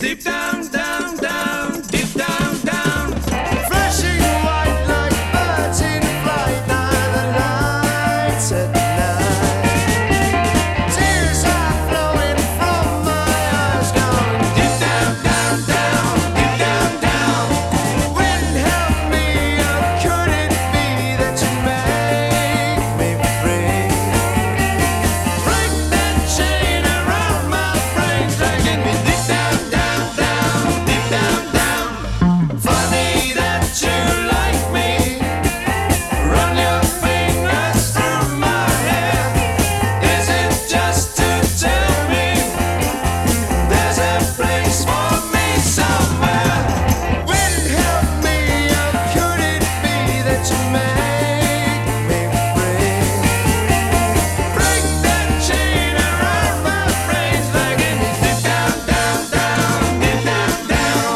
deep down, down, down, deep down, down. Flashing white like birds in flight by the lights at night. Tears are flowing from my eyes, going Deep down, down, down, deep down, down. Wind help me, or could it be that you make me free? Break that chain around my brain, dragging me deep down, down, down, deep down, down. Funny that you like me. Run your fingers through my hair. Is it just to tell me there's a place for me somewhere? Wind help me, or could it be that you make me free? Break that chain around my brain, dragging me deep down, down, down, deep down, down.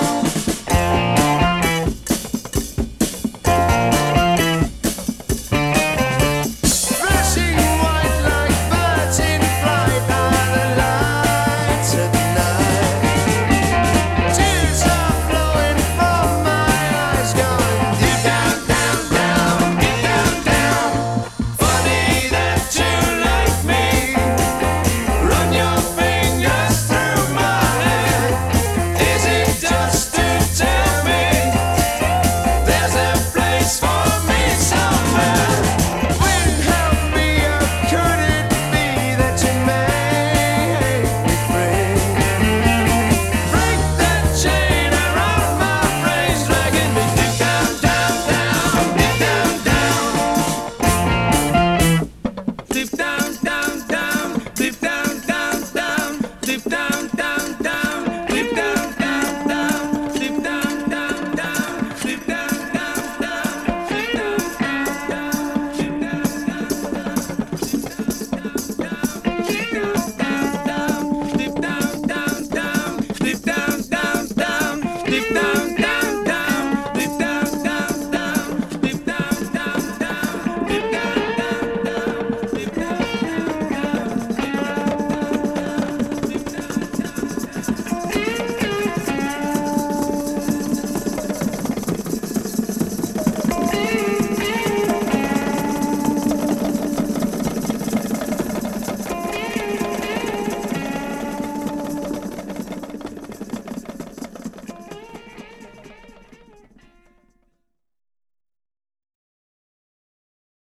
Flashing white like birds in flight by the lights at night. Tears are flowing from my eyes, going Deep down, down, down, deep down, down. Funny that you like me. Run your fingers through my hair. Is it just to tell me there's a place for me somewhere? Wind help me, or could it be that you make me free? Break that chain around my brain, dragging me deep down, down, down, deep down, down. Deep down, down, down, deep down, down, down, deep down.